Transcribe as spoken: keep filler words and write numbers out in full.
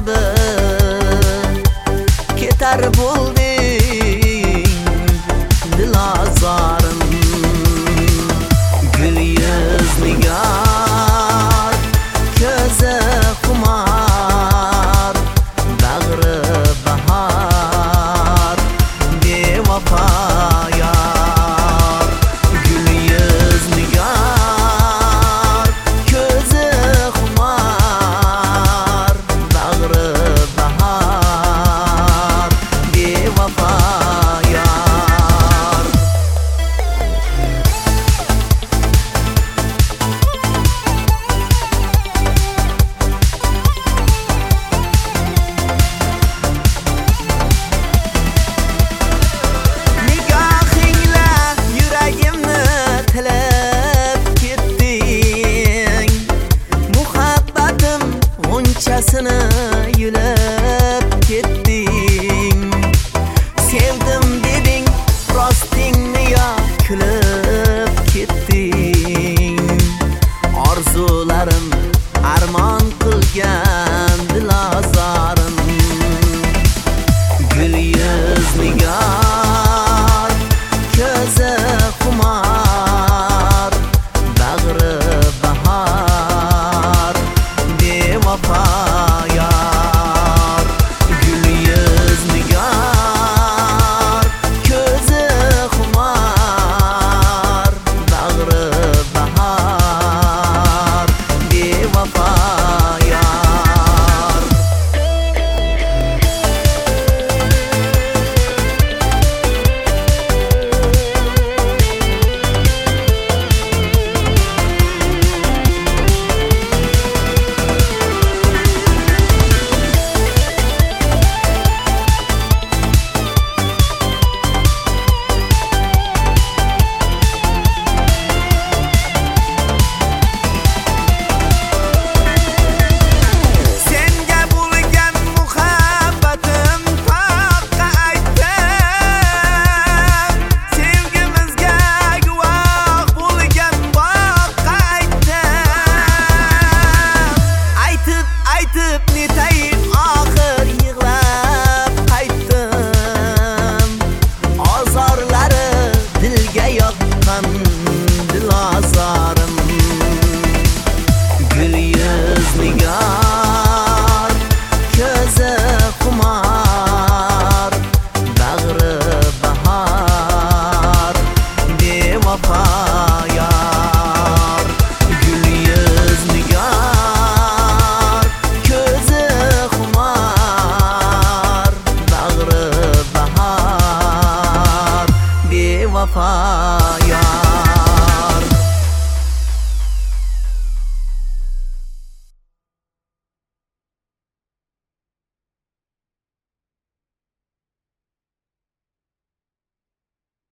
qoldi, ketar bo'lding dil azorim. Gul yuz nigar, ko'zi xumor, bag'ri bahor, bevafo yor. Gul yuz nigar, ko'zi xumor, bag'ri bahor, bevafo yor. Seni yulib ketding, sevdim deding, rostingni yo kulib ketding. Orzularim armon qilgan dil azorim. Gul yuz nigar, ko'zi xumor, bag'ri bahor, bevafo yor. Gul yuz nigar, ko'zi xumor, bag'ri bahor, bevafo yor. Aytib netayim, oxir yig'lab qaytdim. Ozorlari dilga yoqqan dil azorim. Gul yuz nigar, ko'zi xumor, bag'ri bahor, bevafo yor. Gul yuz nigar, ko'zi xumor, bag'ri bahor, bevafo yor.